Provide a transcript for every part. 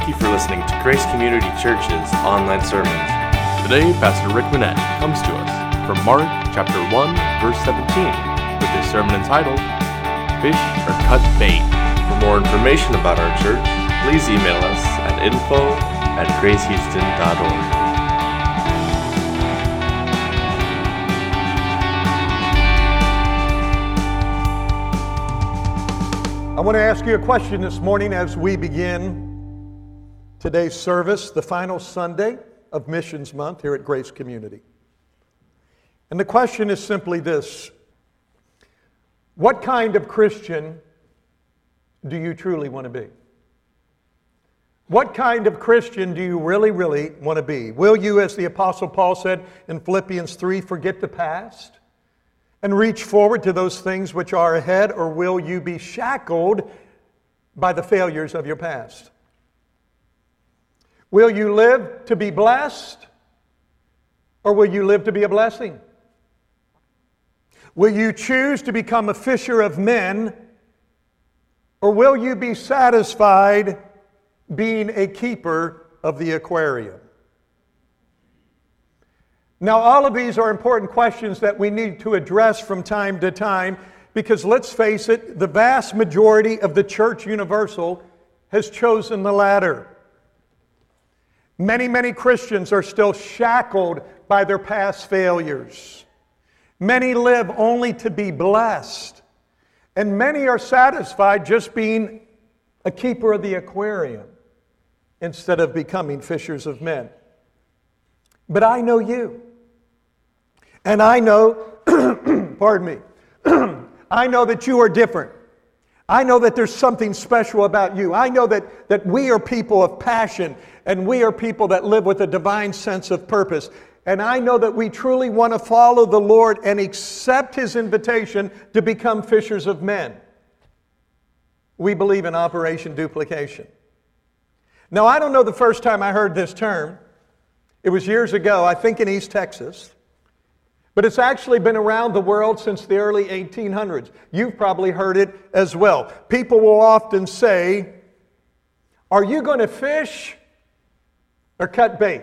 Thank you for listening to Grace Community Church's online sermons. Today, Pastor Rick Manette comes to us from Mark chapter 1, verse 17, with his sermon entitled, Fish or Cut Bait. For more information about our church, please email us at info@gracehouston.org. I want to ask you a question this morning as we begin today's service, the final Sunday of Missions Month here at Grace Community. And the question is simply this: what kind of Christian do you truly want to be? What kind of Christian do you really want to be? Will you, as the Apostle Paul said in Philippians 3, forget the past and reach forward to those things which are ahead, or will you be shackled by the failures of your past? Will you live to be blessed, or will you live to be a blessing? Will you choose to become a fisher of men, or will you be satisfied being a keeper of the aquarium? Now, all of these are important questions that we need to address from time to time, because let's face it, the vast majority of the church universal has chosen the latter. Many Christians are still shackled by their past failures. Many live only to be blessed, and many are satisfied just being a keeper of the aquarium instead of becoming fishers of men. But I know you. And I know, pardon me, I know that you are different. I know that there's something special about you. I know that we are people of passion, and we are people that live with a divine sense of purpose. And I know that we truly want to follow the Lord and accept His invitation to become fishers of men. We believe in Operation Duplication. Now, I don't know the first time I heard this term. It was years ago, I think in East Texas. But it's actually been around the world since the early 1800s. You've probably heard it as well. People will often say, are you going to fish or cut bait?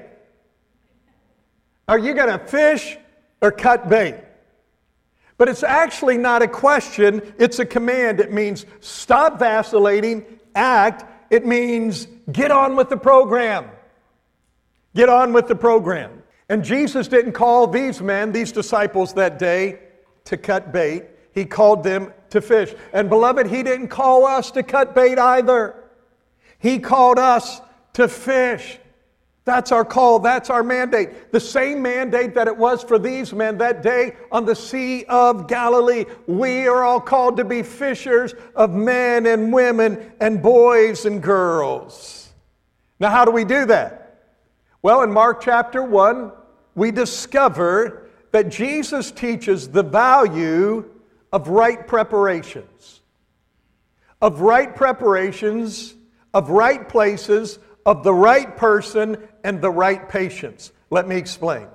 Are you going to fish or cut bait? But it's actually not a question, it's a command. It means stop vacillating, act. It means get on with the program. Get on with the program. And Jesus didn't call these men, these disciples that day, to cut bait. He called them to fish. And beloved, He didn't call us to cut bait either. He called us to fish. That's our call. That's our mandate. The same mandate that it was for these men that day on the Sea of Galilee. We are all called to be fishers of men and women and boys and girls. Now, how do we do that? Well, in Mark chapter 1, we discover that Jesus teaches the value of right preparations. Of right preparations, of right places, of the right person, and the right patience. Let me explain.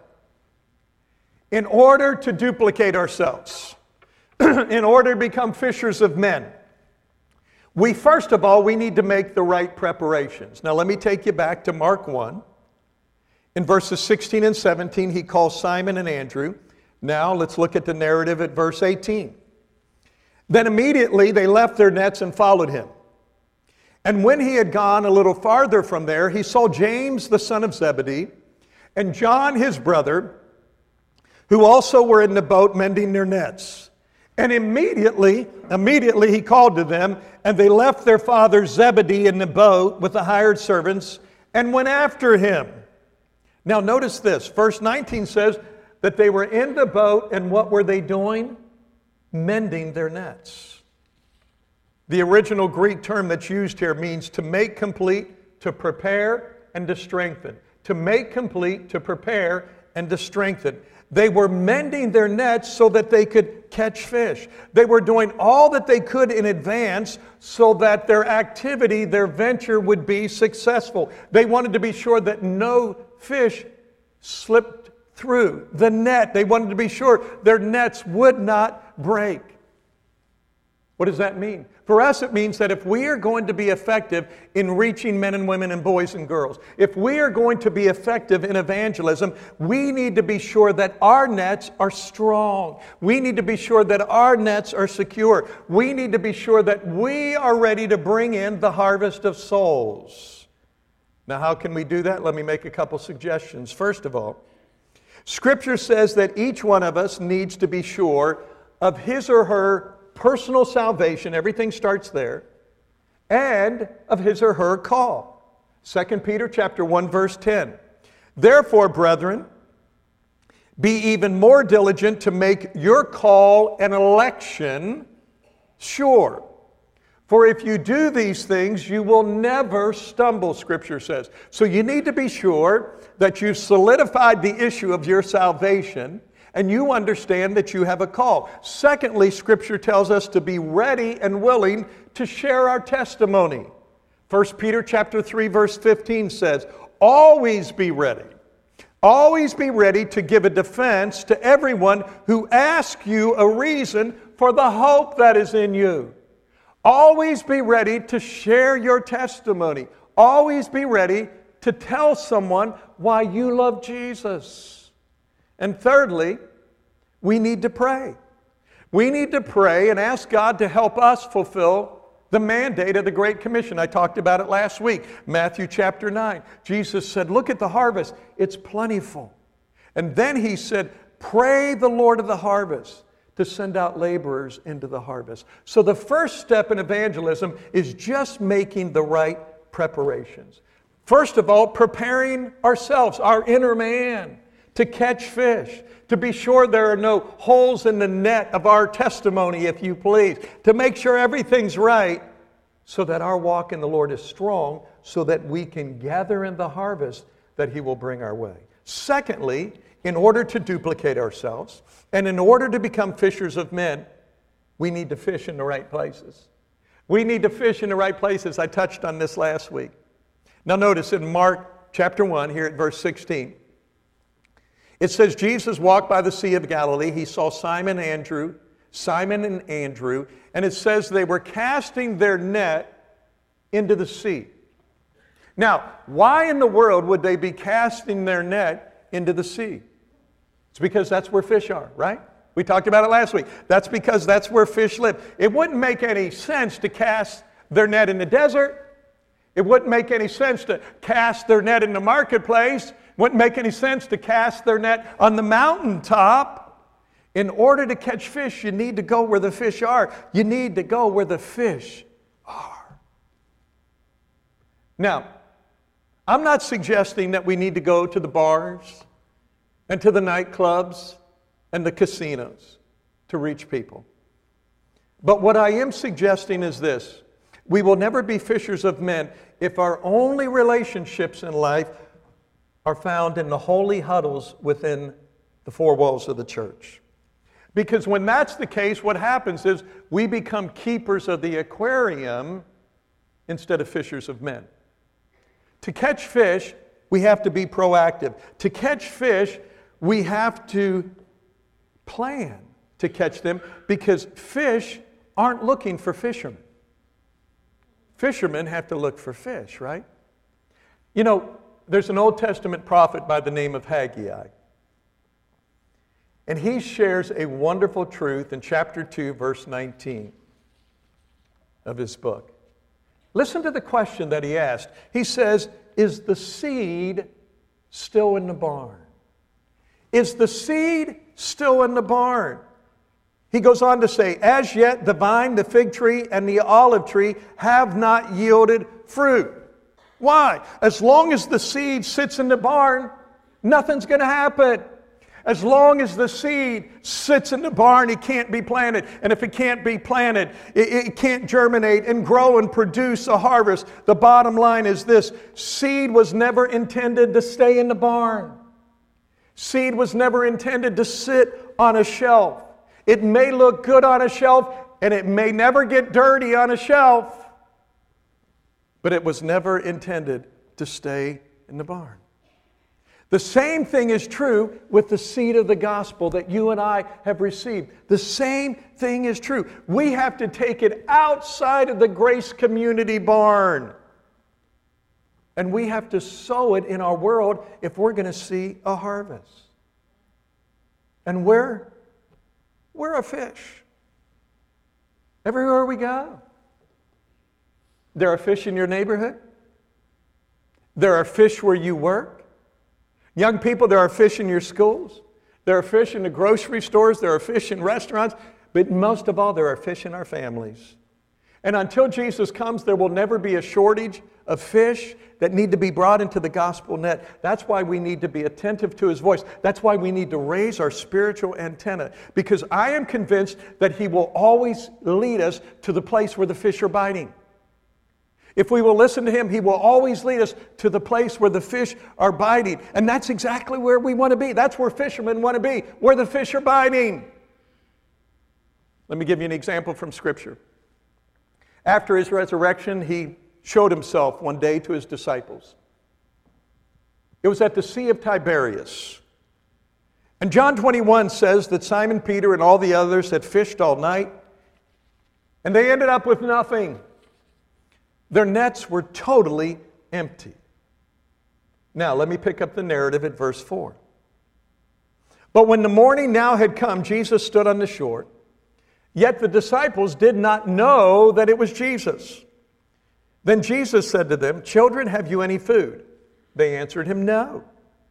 In order to duplicate ourselves, in order to become fishers of men, first of all, we need to make the right preparations. Now, let me take you back to Mark 1. In verses 16 and 17, He calls Simon and Andrew. Now, let's look at the narrative at verse 18. Then immediately they left their nets and followed Him. And when He had gone a little farther from there, He saw James the son of Zebedee and John his brother, who also were in the boat mending their nets. And immediately He called to them, and they left their father Zebedee in the boat with the hired servants and went after Him. Now notice this, verse 19 says that they were in the boat, and what were they doing? Mending their nets. The original Greek term that's used here means to make complete, to prepare, and to strengthen. To make complete, to prepare, and to strengthen. They were mending their nets so that they could catch fish. They were doing all that they could in advance so that their activity, their venture would be successful. They wanted to be sure that no fish slipped through the net. They wanted to be sure their nets would not break. What does that mean? For us, it means that if we are going to be effective in reaching men and women and boys and girls, if we are going to be effective in evangelism, we need to be sure that our nets are strong. We need to be sure that our nets are secure. We need to be sure that we are ready to bring in the harvest of souls. Now, how can we do that? Let me make a couple suggestions. First of all, Scripture says that each one of us needs to be sure of his or her personal salvation, everything starts there, and of his or her call. 2 Peter chapter 1, verse 10. Therefore, brethren, be even more diligent to make your call and election sure. For if you do these things, you will never stumble, Scripture says. So you need to be sure that you've solidified the issue of your salvation and you understand that you have a call. Secondly, Scripture tells us to be ready and willing to share our testimony. 1 Peter chapter 3, verse 15 says, always be ready. Always be ready to give a defense to everyone who asks you a reason for the hope that is in you. Always be ready to share your testimony. Always be ready to tell someone why you love Jesus. And thirdly, we need to pray. We need to pray and ask God to help us fulfill the mandate of the Great Commission. I talked about it last week. Matthew chapter 9. Jesus said, look at the harvest. It's plentiful. And then he said, pray the Lord of the harvest to send out laborers into the harvest. So the first step in evangelism is just making the right preparations. First of all, preparing ourselves, our inner man, to catch fish, to be sure there are no holes in the net of our testimony, if you please, to make sure everything's right so that our walk in the Lord is strong, so that we can gather in the harvest that He will bring our way. Secondly, in order to duplicate ourselves and in order to become fishers of men, we need to fish in the right places. We need to fish in the right places. I touched on this last week. Now notice in Mark chapter 1, here at verse 16, it says, Jesus walked by the Sea of Galilee. He saw Simon and Andrew, and it says they were casting their net into the sea. Now, why in the world would they be casting their net into the sea? It's because that's where fish are, right? We talked about it last week. That's because that's where fish live. It wouldn't make any sense to cast their net in the desert. It wouldn't make any sense to cast their net in the marketplace. Wouldn't make any sense to cast their net on the mountaintop. In order to catch fish, you need to go where the fish are. You need to go where the fish are. Now, I'm not suggesting that we need to go to the bars and to the nightclubs and the casinos to reach people. But what I am suggesting is this. We will never be fishers of men if our only relationships in life are found in the holy huddles within the four walls of the church. Because when that's the case, what happens is we become keepers of the aquarium instead of fishers of men. To catch fish, we have to be proactive. To catch fish, we have to plan to catch them because fish aren't looking for fishermen. Fishermen have to look for fish, right? You know, there's an Old Testament prophet by the name of Haggai. And he shares a wonderful truth in chapter 2, verse 19 of his book. Listen to the question that he asked. He says, is the seed still in the barn? Is the seed still in the barn? He goes on to say, as yet the vine, the fig tree, and the olive tree have not yielded fruit. Why? As long as the seed sits in the barn, nothing's going to happen. As long as the seed sits in the barn, it can't be planted. And if it can't be planted, it can't germinate and grow and produce a harvest. The bottom line is this: seed was never intended to stay in the barn. Seed was never intended to sit on a shelf. It may look good on a shelf, and it may never get dirty on a shelf, but it was never intended to stay in the barn. The same thing is true with the seed of the gospel that you and I have received. The same thing is true. We have to take it outside of the Grace Community barn. And we have to sow it in our world if we're going to see a harvest. And we're a fish. Everywhere we go. There are fish in your neighborhood. There are fish where you work. Young people, there are fish in your schools. There are fish in the grocery stores. There are fish in restaurants. But most of all, there are fish in our families. And until Jesus comes, there will never be a shortage of fish that need to be brought into the gospel net. That's why we need to be attentive to His voice. That's why we need to raise our spiritual antenna. Because I am convinced that He will always lead us to the place where the fish are biting. If we will listen to Him, He will always lead us to the place where the fish are biting. And that's exactly where we want to be. That's where fishermen want to be, where the fish are biting. Let me give you an example from Scripture. After His resurrection, He showed Himself one day to His disciples. It was at the Sea of Tiberias. And John 21 says that Simon Peter and all the others had fished all night, and they ended up with nothing. Their nets were totally empty. Now, let me pick up the narrative at verse 4. But when the morning now had come, Jesus stood on the shore. Yet the disciples did not know that it was Jesus. Then Jesus said to them, "Children, have you any food?" They answered Him, "No."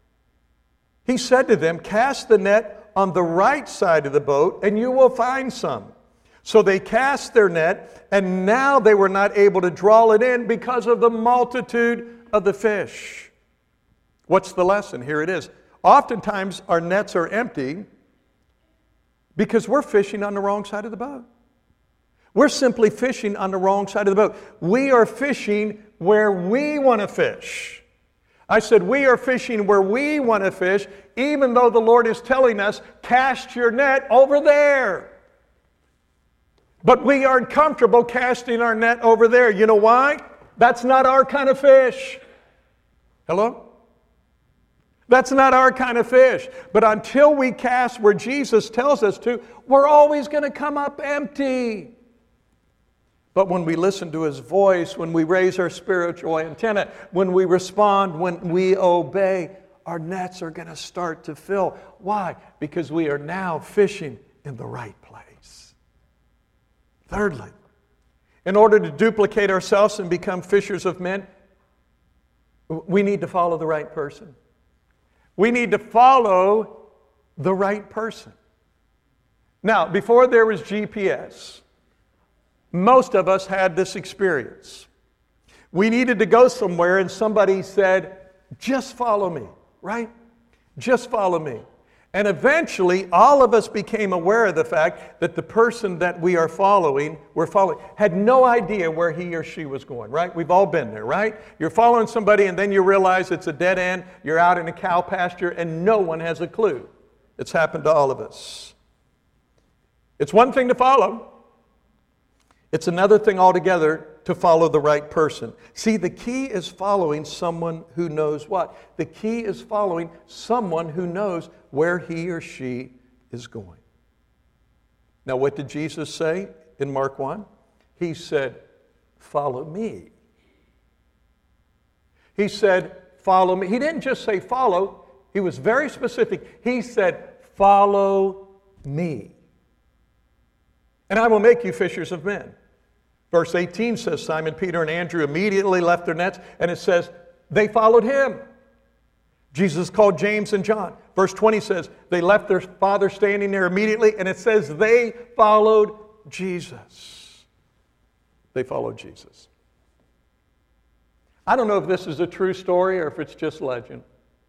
He said to them, "Cast the net on the right side of the boat, and you will find some." So they cast their net, and now they were not able to draw it in because of the multitude of the fish. What's the lesson? Here it is. Oftentimes our nets are empty because we're fishing on the wrong side of the boat. We're simply fishing on the wrong side of the boat. We are fishing where we want to fish. I said we are fishing where we want to fish, even though the Lord is telling us, cast your net over there. But we aren't comfortable casting our net over there. You know why? That's not our kind of fish. Hello? That's not our kind of fish. But until we cast where Jesus tells us to, we're always going to come up empty. But when we listen to His voice, when we raise our spiritual antenna, when we respond, when we obey, our nets are going to start to fill. Why? Because we are now fishing in the right place. Thirdly, in order to duplicate ourselves and become fishers of men, we need to follow the right person. We need to follow the right person. Now, before there was GPS, most of us had this experience. We needed to go somewhere and somebody said, "Just follow me," right? Just follow me. And eventually, all of us became aware of the fact that the person that we're following, had no idea where he or she was going, right? We've all been there, right? You're following somebody and then you realize it's a dead end, you're out in a cow pasture, and no one has a clue. It's happened to all of us. It's one thing to follow. It's another thing altogether to follow the right person. See, the key is following someone who knows what? The key is following someone who knows where he or she is going. Now, what did Jesus say in Mark 1? He said, "Follow me." He said, "Follow me." He didn't just say follow. He was very specific. He said, "Follow me. And I will make you fishers of men." Verse 18 says Simon Peter and Andrew immediately left their nets, and it says they followed Him. Jesus called James and John. Verse 20 says they left their father standing there immediately, and it says they followed Jesus. They followed Jesus. I don't know if this is a true story or if it's just legend.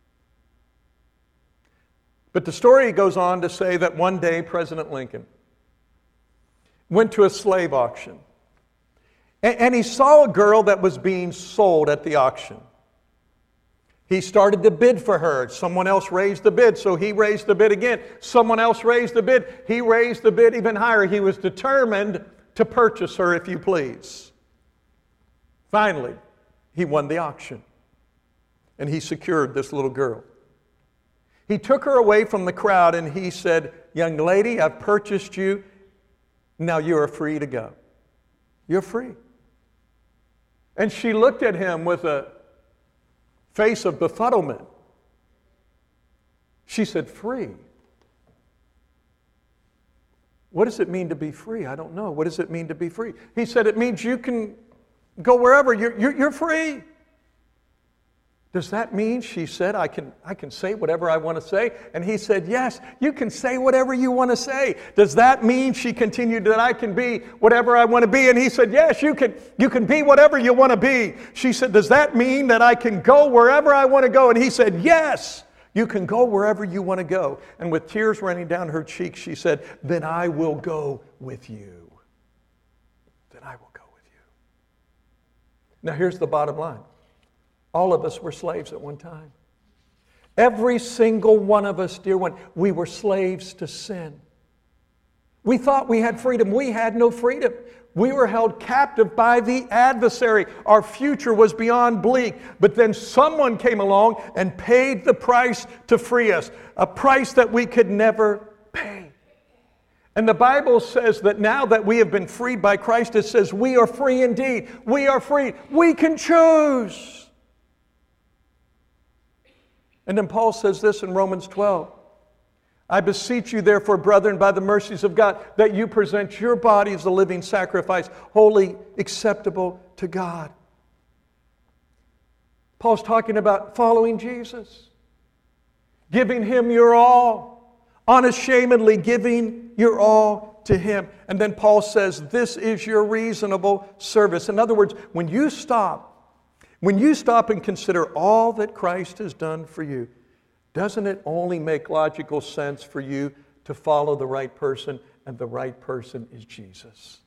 But the story goes on to say that one day President Lincoln went to a slave auction. And he saw a girl that was being sold at the auction. He started to bid for her. Someone else raised the bid, so he raised the bid again. Someone else raised the bid. He raised the bid even higher. He was determined to purchase her, if you please. Finally, he won the auction. And he secured this little girl. He took her away from the crowd and he said, "Young lady, I've purchased you. Now you are free to go. You're free." And she looked at him with a face of befuddlement. She said, "Free? What does it mean to be free? I don't know. What does it mean to be free?" He said, "It means you can go wherever. You're free." "Does that mean," she said, I can say whatever I want to say?" And he said, "Yes, you can say whatever you want to say." "Does that mean," she continued, "that I can be whatever I want to be?" And he said, "Yes, you can be whatever you want to be." She said, "Does that mean that I can go wherever I want to go?" And he said, "Yes, you can go wherever you want to go." And with tears running down her cheeks, she said, "Then I will go with you. Then I will go with you." Now here's the bottom line. All of us were slaves at one time. Every single one of us, dear one, we were slaves to sin. We thought we had freedom. We had no freedom. We were held captive by the adversary. Our future was beyond bleak. But then someone came along and paid the price to free us, a price that we could never pay. And the Bible says that now that we have been freed by Christ, it says we are free indeed. We are free. We can choose. And then Paul says this in Romans 12. "I beseech you, therefore, brethren, by the mercies of God, that you present your body as a living sacrifice, holy, acceptable to God." Paul's talking about following Jesus, giving Him your all, unashamedly giving your all to Him. And then Paul says, "This is your reasonable service." In other words, when you stop and consider all that Christ has done for you, doesn't it only make logical sense for you to follow the right person, and the right person is Jesus?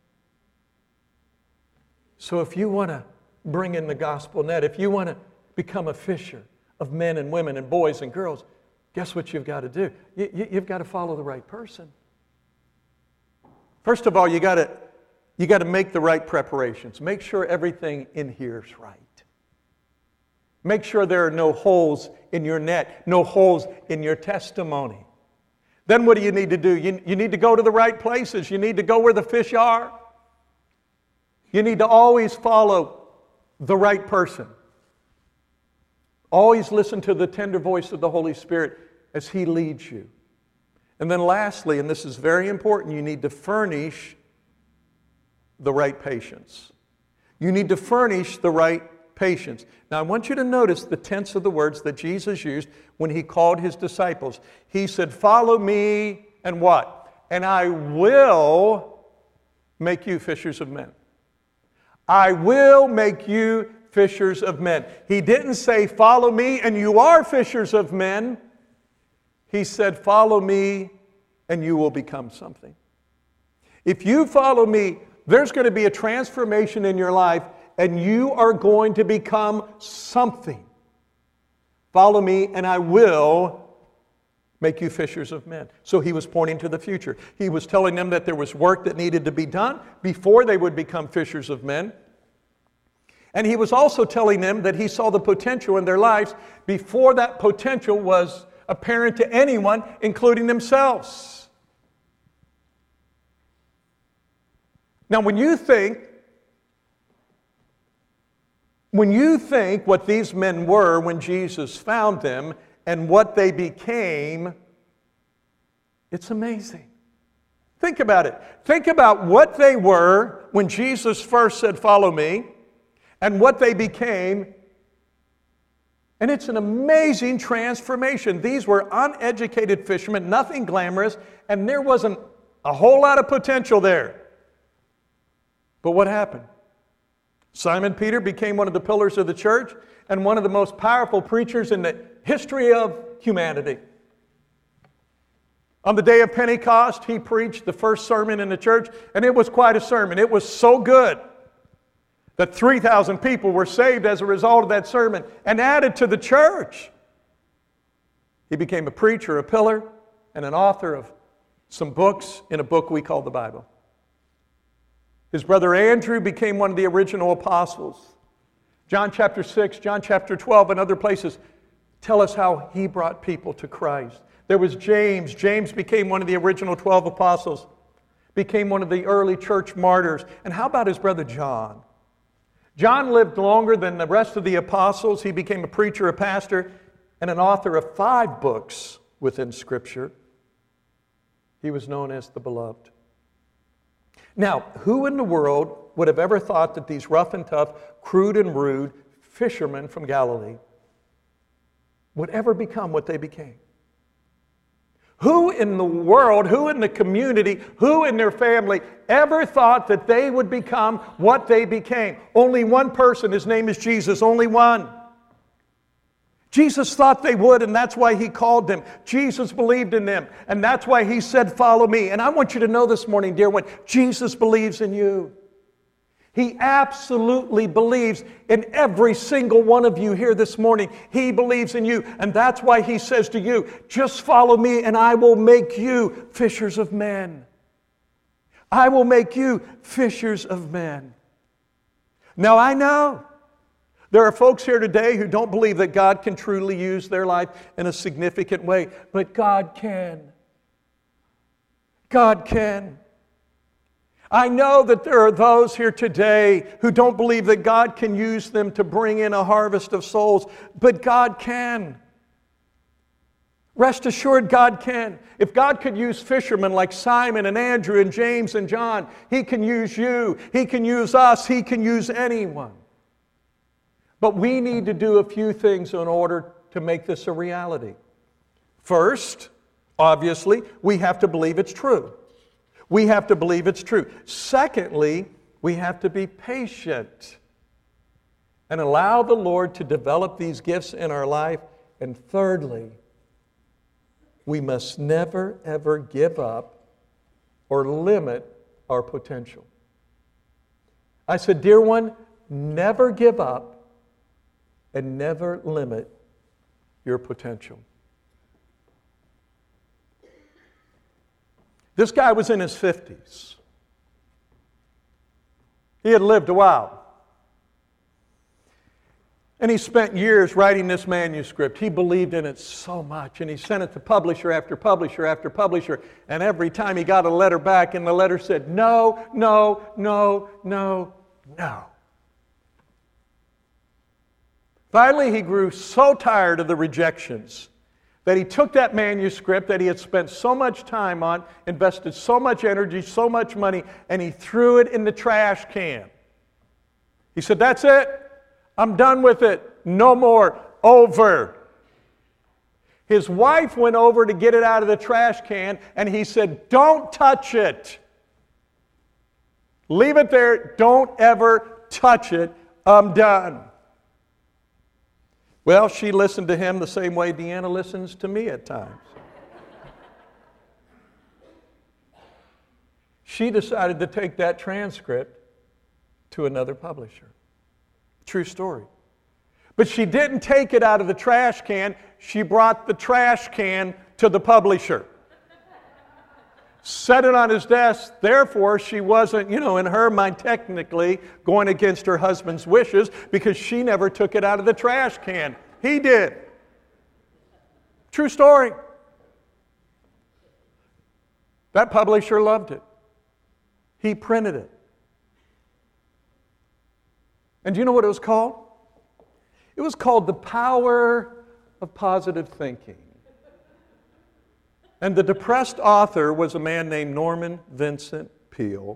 So if you want to bring in the gospel net, if you want to become a fisher of men and women and boys and girls, guess what you've got to do? You've got to follow the right person. First of all, you got to make the right preparations. Make sure everything in here is right. Make sure there are no holes in your net, no holes in your testimony. Then what do you need to do? You need to go to the right places. You need to go where the fish are. You need to always follow the right person. Always listen to the tender voice of the Holy Spirit as He leads you. And then lastly, and this is very important, you need to furnish the right patience. You need to furnish the right patience. Now I want you to notice the tense of the words that Jesus used when He called His disciples. He said, "Follow me," and what? "And I will make you fishers of men." I will make you fishers of men. He didn't say, "Follow me and you are fishers of men." He said, "Follow me and you will become something." If you follow me, there's going to be a transformation in your life and you are going to become something. Follow me and I will make you fishers of men. So He was pointing to the future. He was telling them that there was work that needed to be done before they would become fishers of men. And He was also telling them that He saw the potential in their lives before that potential was apparent to anyone, including themselves. Now, when you think what these men were when Jesus found them and what they became, it's amazing. Think about it. Think about what they were when Jesus first said, "Follow me," and what they became. And it's an amazing transformation. These were uneducated fishermen, nothing glamorous, and there wasn't a whole lot of potential there. But what happened? Simon Peter became one of the pillars of the church and one of the most powerful preachers in the history of humanity. On the day of Pentecost, he preached the first sermon in the church, and it was quite a sermon. It was so good that 3,000 people were saved as a result of that sermon and added to the church. He became a preacher, a pillar, and an author of some books in a book we call the Bible. His brother Andrew became one of the original apostles. John chapter 6, John chapter 12, and other places tell us how he brought people to Christ. There was James. James became one of the original 12 apostles, became one of the early church martyrs. And how about his brother John? John lived longer than the rest of the apostles. He became a preacher, a pastor, and an author of 5 books within Scripture. He was known as the Beloved. Now, who in the world would have ever thought that these rough and tough, crude and rude fishermen from Galilee would ever become what they became? Who in the world, who in the community, who in their family ever thought that they would become what they became? Only one person. His name is Jesus. Only one. Jesus thought they would, and that's why he called them. Jesus believed in them, and that's why he said, "Follow me." And I want you to know this morning, dear one, Jesus believes in you. He absolutely believes in every single one of you here this morning. He believes in you, and that's why he says to you, "Just follow me, and I will make you fishers of men." I will make you fishers of men. Now, I know there are folks here today who don't believe that God can truly use their life in a significant way, but God can. God can. I know that there are those here today who don't believe that God can use them to bring in a harvest of souls, but God can. Rest assured, God can. If God could use fishermen like Simon and Andrew and James and John, He can use you. He can use us. He can use anyone. But we need to do a few things in order to make this a reality. First, obviously, we have to believe it's true. We have to believe it's true. Secondly, we have to be patient and allow the Lord to develop these gifts in our life. And thirdly, we must never, ever give up or limit our potential. I said, dear one, never give up and never limit your potential. This guy was in his 50s. He had lived a while. And he spent years writing this manuscript. He believed in it so much, and he sent it to publisher after publisher after publisher. And every time he got a letter back, and the letter said, no, no, no, no, no. Finally, he grew so tired of the rejections that he took that manuscript that he had spent so much time on, invested so much energy, so much money, and he threw it in the trash can. He said, "That's it. I'm done with it. No more. Over." His wife went over to get it out of the trash can, and he said, "Don't touch it. Leave it there. Don't ever touch it. I'm done." Well, she listened to him the same way Deanna listens to me at times. She decided to take that transcript to another publisher. True story. But she didn't take it out of the trash can. She brought the trash can to the publisher. Set it on his desk. Therefore, she wasn't, in her mind, technically going against her husband's wishes because she never took it out of the trash can. He did. True story. That publisher loved it. He printed it. And do you know what it was called? It was called The Power of Positive Thinking. And the depressed author was a man named Norman Vincent Peale.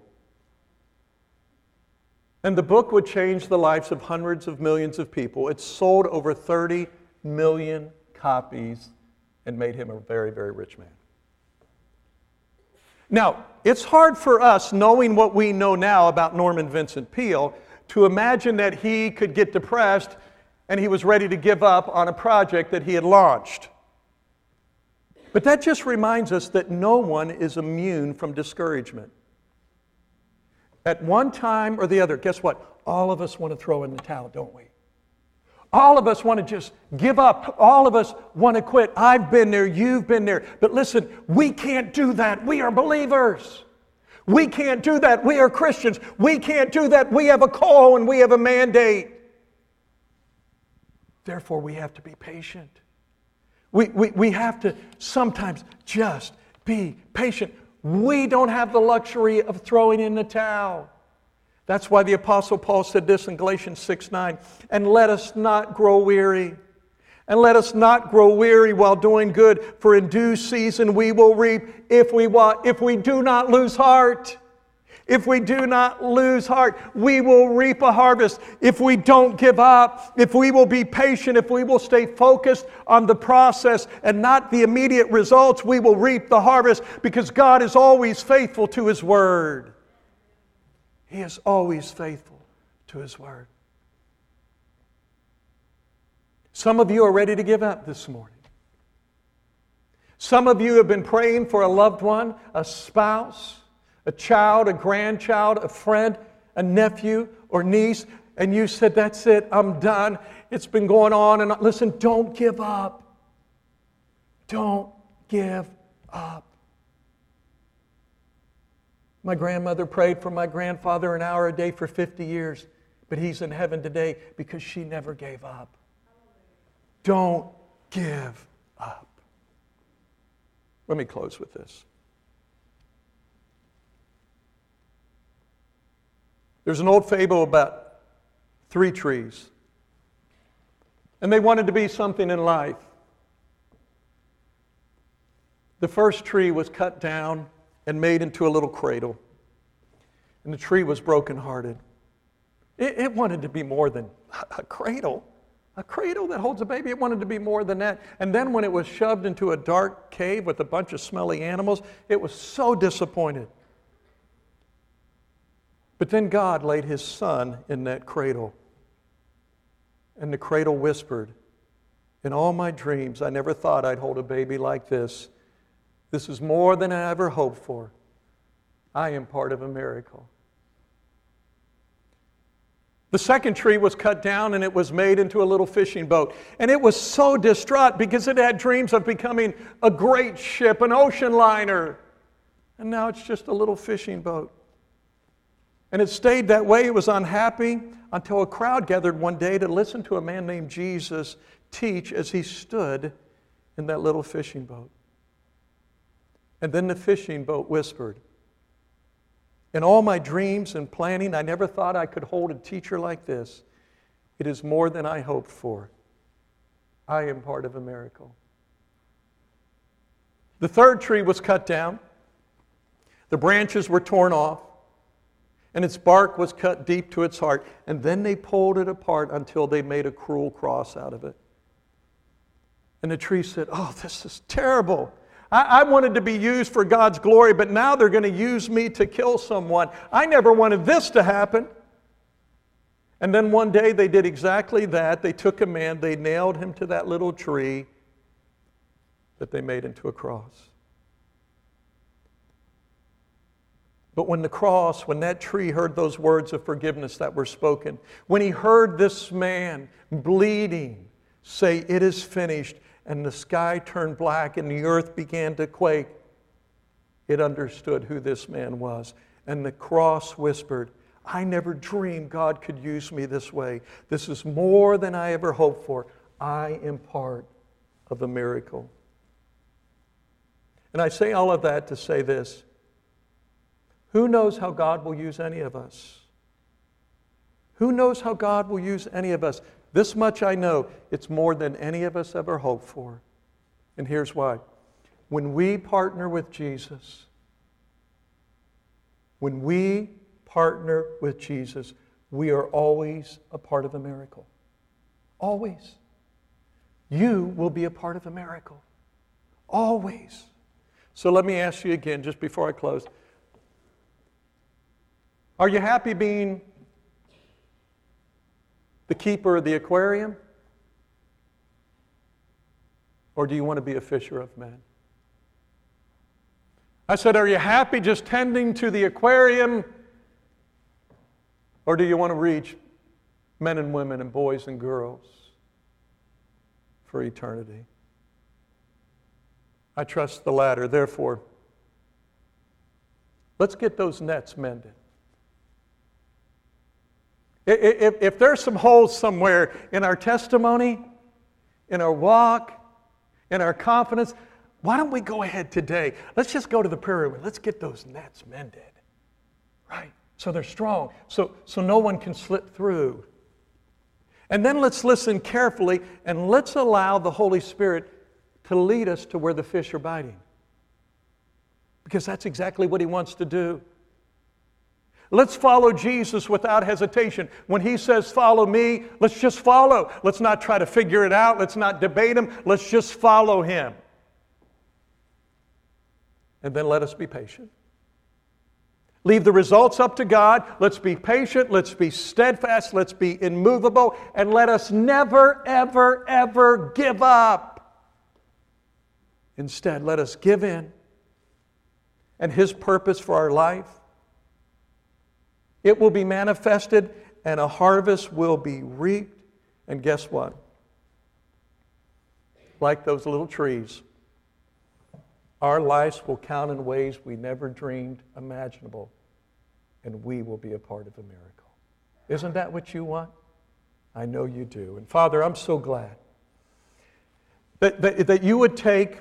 And the book would change the lives of hundreds of millions of people. It sold over 30 million copies and made him a very, very rich man. Now, it's hard for us, knowing what we know now about Norman Vincent Peale, to imagine that he could get depressed and he was ready to give up on a project that he had launched. But that just reminds us that no one is immune from discouragement. At one time or the other, guess what? All of us want to throw in the towel, don't we? All of us want to just give up. All of us want to quit. I've been there, you've been there. But listen, we can't do that. We are believers. We can't do that. We are Christians. We can't do that. We have a call and we have a mandate. Therefore, we have to be patient. We have to sometimes just be patient. We don't have the luxury of throwing in the towel. That's why the Apostle Paul said this in Galatians 6:9, and let us not grow weary. And let us not grow weary while doing good, for in due season we will reap if we what? If we do not lose heart. If we do not lose heart, we will reap a harvest. If we don't give up, if we will be patient, if we will stay focused on the process and not the immediate results, we will reap the harvest, because God is always faithful to His Word. He is always faithful to His Word. Some of you are ready to give up this morning. Some of you have been praying for a loved one, a spouse, a child, a grandchild, a friend, a nephew or niece, and you said, that's it, I'm done. It's been going on. And listen, don't give up. Don't give up. My grandmother prayed for my grandfather an hour a day for 50 years, but he's in heaven today because she never gave up. Don't give up. Let me close with this. There's an old fable about 3 trees. And they wanted to be something in life. The first tree was cut down and made into a little cradle. And the tree was brokenhearted. It wanted to be more than a cradle. A cradle that holds a baby, it wanted to be more than that. And then when it was shoved into a dark cave with a bunch of smelly animals, it was so disappointed. But then God laid His Son in that cradle. And the cradle whispered, in all my dreams, I never thought I'd hold a baby like this. This is more than I ever hoped for. I am part of a miracle. The second tree was cut down and it was made into a little fishing boat. And it was so distraught because it had dreams of becoming a great ship, an ocean liner. And now it's just a little fishing boat. And it stayed that way. It was unhappy until a crowd gathered one day to listen to a man named Jesus teach as he stood in that little fishing boat. And then the fishing boat whispered, in all my dreams and planning, I never thought I could hold a teacher like this. It is more than I hoped for. I am part of a miracle. The third tree was cut down. The branches were torn off. And its bark was cut deep to its heart. And then they pulled it apart until they made a cruel cross out of it. And the tree said, oh, this is terrible. I wanted to be used for God's glory, but now they're going to use me to kill someone. I never wanted this to happen. And then one day they did exactly that. They took a man, they nailed him to that little tree that they made into a cross. But when that tree heard those words of forgiveness that were spoken, when he heard this man bleeding say, it is finished, and the sky turned black and the earth began to quake, it understood who this man was. And the cross whispered, I never dreamed God could use me this way. This is more than I ever hoped for. I am part of a miracle. And I say all of that to say this. Who knows how God will use any of us? Who knows how God will use any of us? This much I know, it's more than any of us ever hoped for. And here's why. When we partner with Jesus, we are always a part of a miracle. Always. You will be a part of a miracle. Always. So let me ask you again, just before I close. Are you happy being the keeper of the aquarium? Or do you want to be a fisher of men? I said, are you happy just tending to the aquarium? Or do you want to reach men and women and boys and girls for eternity? I trust the latter. Therefore, let's get those nets mended. If there's some holes somewhere in our testimony, in our walk, in our confidence, why don't we go ahead today? Let's just go to the prayer room and let's get those nets mended. Right? So they're strong. So no one can slip through. And then let's listen carefully and let's allow the Holy Spirit to lead us to where the fish are biting. Because that's exactly what He wants to do. Let's follow Jesus without hesitation. When He says, follow me, let's just follow. Let's not try to figure it out. Let's not debate Him. Let's just follow Him. And then let us be patient. Leave the results up to God. Let's be patient. Let's be steadfast. Let's be immovable. And let us never, ever, ever give up. Instead, let us give in. And His purpose for our life, it will be manifested and a harvest will be reaped. And guess what? Like those little trees, our lives will count in ways we never dreamed imaginable. And we will be a part of a miracle. Isn't that what you want? I know you do. And Father, I'm so glad that you would take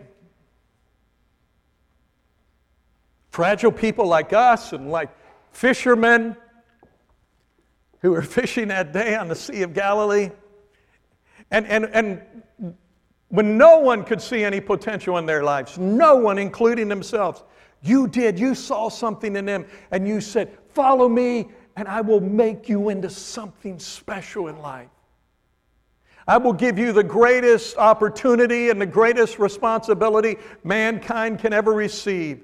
fragile people like us and like fishermen who were fishing that day on the Sea of Galilee. And when no one could see any potential in their lives, no one, including themselves, you did. You saw something in them and you said, follow me and I will make you into something special in life. I will give you the greatest opportunity and the greatest responsibility mankind can ever receive.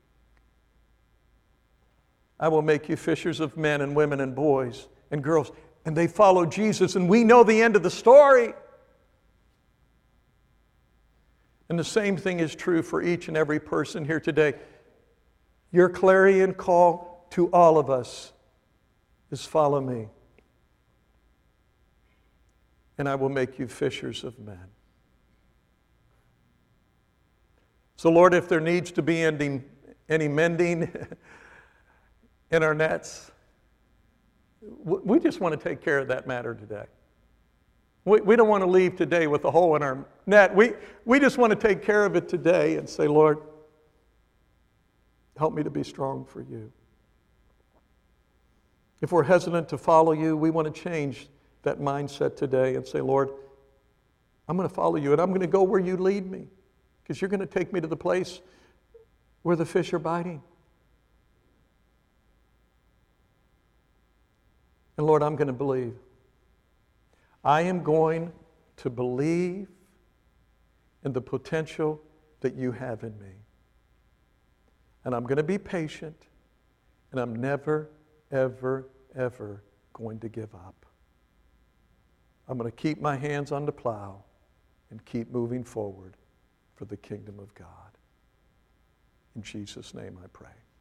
I will make you fishers of men and women and boys and girls. And they followed Jesus, and we know the end of the story. And the same thing is true for each and every person here today. Your clarion call to all of us is follow me. And I will make you fishers of men. So Lord, if there needs to be any mending in our nets, we just want to take care of that matter today. We don't want to leave today with a hole in our net. We just want to take care of it today and say, Lord, help me to be strong for you. If we're hesitant to follow you, we want to change that mindset today and say, Lord, I'm going to follow you and I'm going to go where you lead me because you're going to take me to the place where the fish are biting. And Lord, I'm going to believe. I am going to believe in the potential that you have in me. And I'm going to be patient, and I'm never, ever, ever going to give up. I'm going to keep my hands on the plow and keep moving forward for the kingdom of God. In Jesus' name I pray.